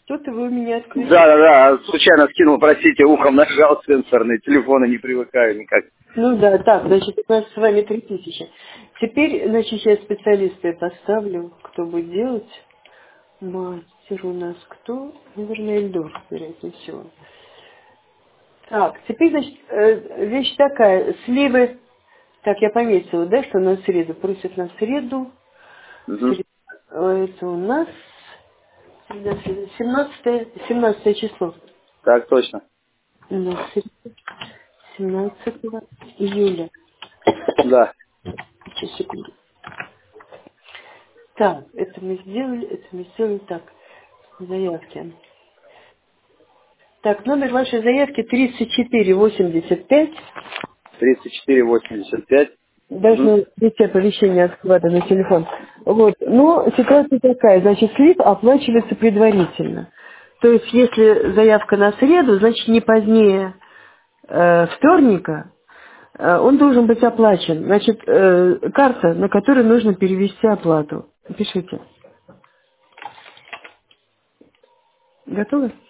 Что-то вы у меня отключили. Да, случайно скинул, простите, ухом нажал сенсорный, телефона не привыкаю никак. Ну да, так, значит, у нас с вами 3000. Теперь, значит, я специалиста поставлю, кто будет делать. Мастер у нас кто? Наверное, Эльдор, вероятнее всего. Так, теперь, значит, вещь такая. Сливы, так, я пометила, да, что на среду. Просят на среду. Угу. Это у нас 17 число. Так точно. У нас 17 июля. Да. Сейчас, секунду. Так, это мы сделали так. Заявки. Так, номер вашей заявки 3485. 3485. Угу. Должно прийти оповещение от склада на телефон. Вот. Но ситуация такая. Значит, слив оплачивается предварительно. То есть, если заявка на среду, значит, не позднее вторника он должен быть оплачен. Значит, карта, на которую нужно перевести оплату. Пишите. Готовы?